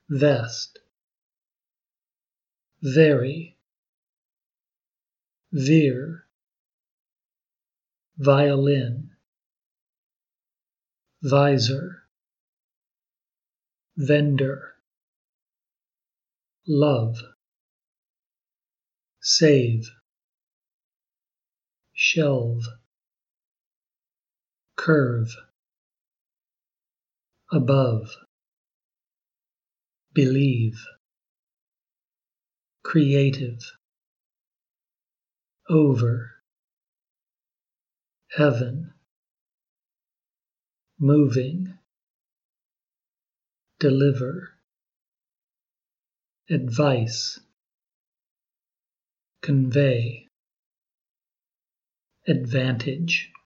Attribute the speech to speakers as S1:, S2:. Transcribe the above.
S1: vest, very, veer, violin, visor, vendor, love, save, shelve, curve, above, believe, creative, over, heaven, moving, deliver, advice, convey, advantage,